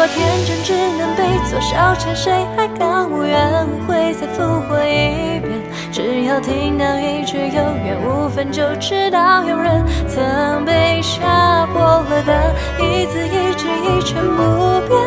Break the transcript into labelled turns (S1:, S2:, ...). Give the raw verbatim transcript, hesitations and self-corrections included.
S1: 果天真只能被做消遣，谁还敢无怨无悔再复活一遍？只要听到一句有缘无分，就知道有人曾被吓破了的一字一句一成不变。